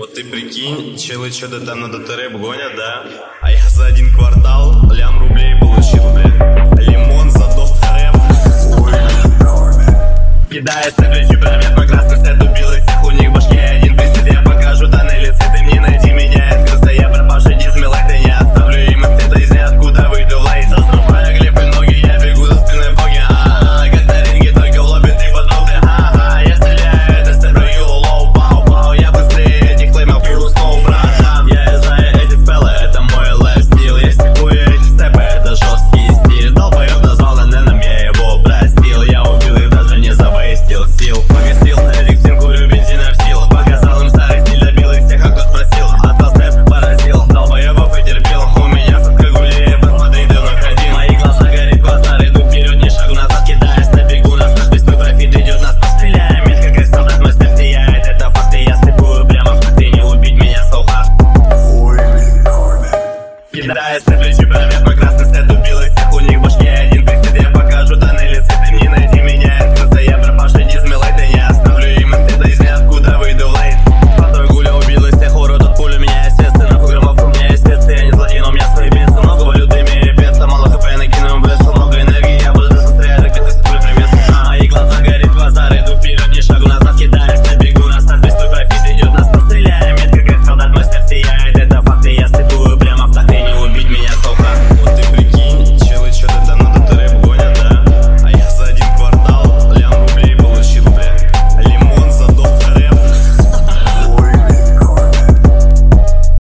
Вот ты прикинь, челы что-то там на дотэрэп гонят, да? А я за 1 квартал лям рублей получил, бля. Лимон за дотэрэп. Кидая следующий предмет на красный свет, убил